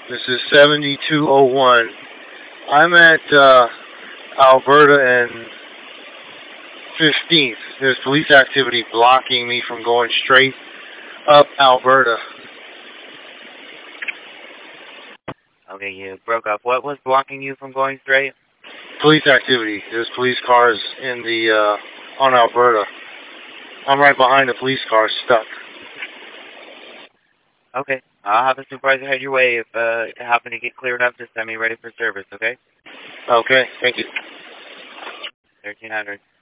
This is 7201. I'm at Alberta and 15th. There's police activity blocking me from going straight up Alberta. Okay, you broke up. What was blocking you from going straight? Police activity. There's police cars in the on Alberta. I'm right behind the police car, stuck. Okay, I'll have a supervisor head your way. If it happen to get cleared up, just send me ready for service, okay? Okay, thank you. 1300.